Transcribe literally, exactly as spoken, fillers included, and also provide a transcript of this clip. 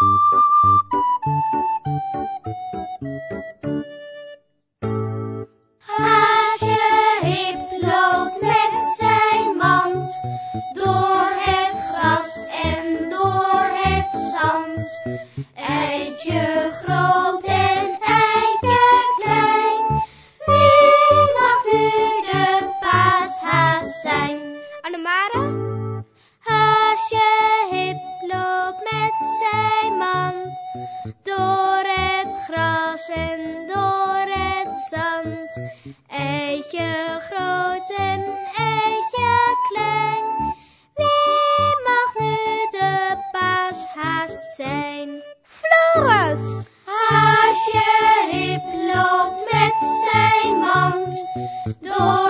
Haasje Hip loopt met zijn mand door het gras en door het zand. Eitje groot en eitje klein, wie mag nu de paashaas zijn? Annemare? Haasje Hip loopt met zijn mand door het gras en door het zand. Eitje groot en eitje klein, wie mag nu de paashaas zijn? Floris! Haasje Hip loopt met zijn mand door